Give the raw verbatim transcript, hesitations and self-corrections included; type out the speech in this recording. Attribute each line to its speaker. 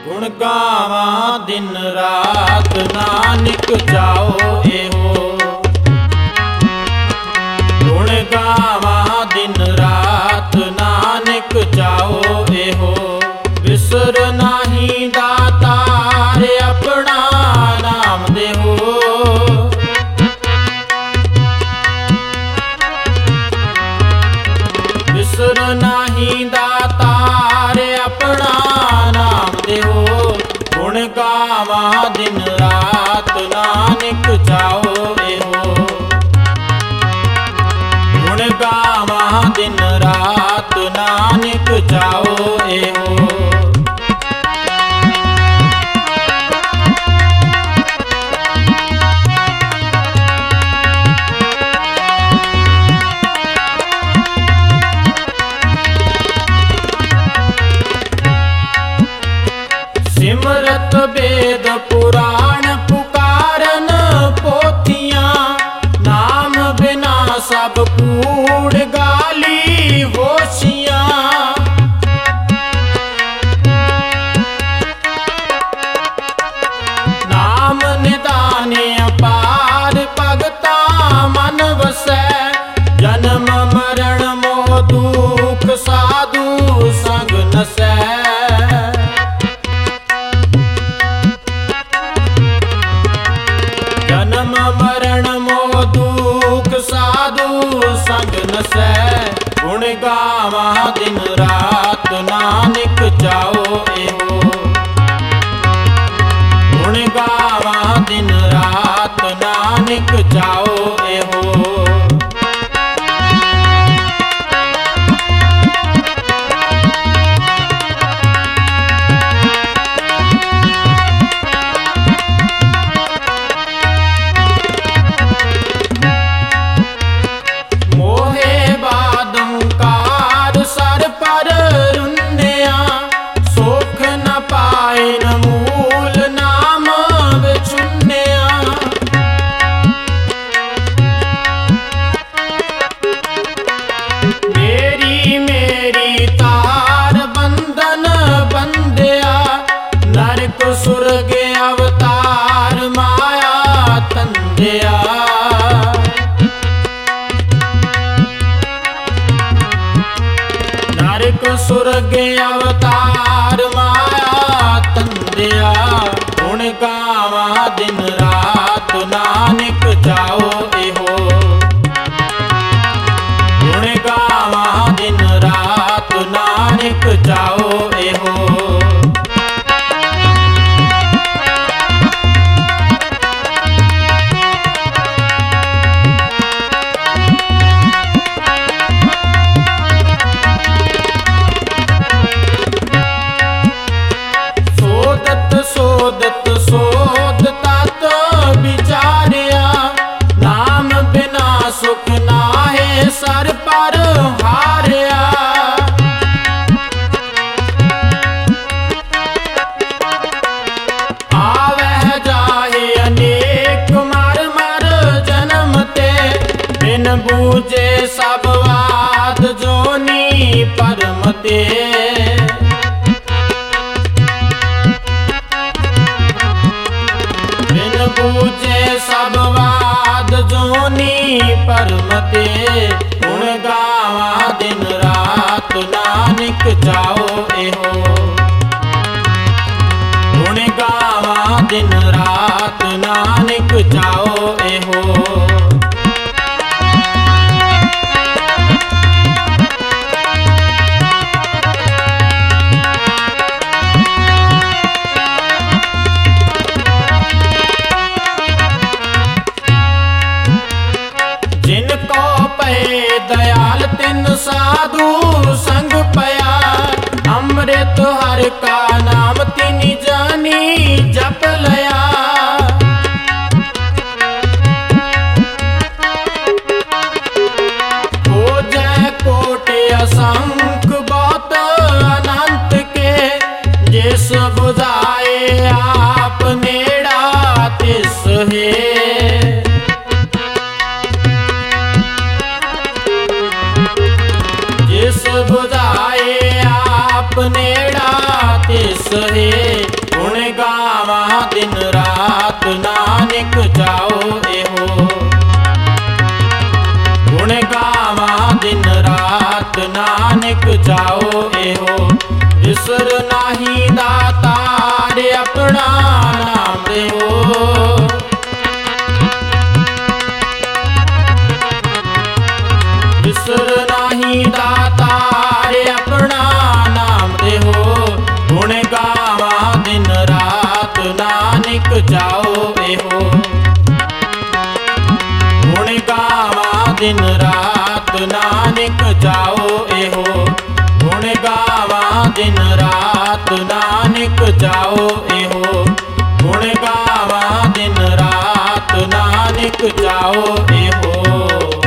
Speaker 1: गुण गावा दिन रात नानक जाओ एहो। गुण गावा दिन रात नानक जाओ एहो। बिसर नाही दातार अपना नाम देहो। बिसर नाही दातार अपना नाम देहो। गुण गावा दिन रात नानक जाओ एहो। गुण गावा दिन रात नानक जाओ एहो। सिमरत वेद पुराण पुकारन पोथियां। नाम बिना सब कूड़ गाली होशियां। नाम निदाने अपार भगता मन वसै। जन्म मरण मोह दुख साधु संग नसै। जन्म मरण मोह दुख साधु संग नसै। गुण गावा दिन रात नानक जाओ एहो। गुण गावा दिन रात नानक जाओ एहो। सुरग अवतार माया तंदिया। नरक सुरग अवतार माया तंदिया। गुण गावा दिन रात नानक जाओ एहो। गुण गावा दिन रात नानक जाओ एहो। सोदत सोद तात विचारिया। नाम बिना सुख नाहे सर पर हारिया। आवह जाहे अनेक मर मर जन्म ते। बिन बूझे सब वाद जोनी परम ते। बूझे सब वाद जोनी परमते। गुण गावा दिन रात नानक जाओ एहो। गुण गावा दिन रात नानक जाओ एहो। जिनको पे दयाल तिन साधु संग पया। अमृत हर का नाम तिनि जानी जप लया। हो जय कोट असंख्य बहुत अनंत के। जिस बुझाए आप नेड़ा तिस है। जिस बुझाए आप नेड़ा तिस हे गुण गावा दिन रात नानक जाओ एहो। गुण गावा दिन रात नानक जाओ एहो। बिसर नाही दातार अपना नाम देहो। बिसर नाही दातार अपना नाम देहो। गुण गावा दिन रात नानक जाओ एहो। गुण गावा दिन रात नानक जाओ एहो। गुण गावा दिन रात नानक जाओ एहो। गुण गावा दिन रात नानक जाओ एहो।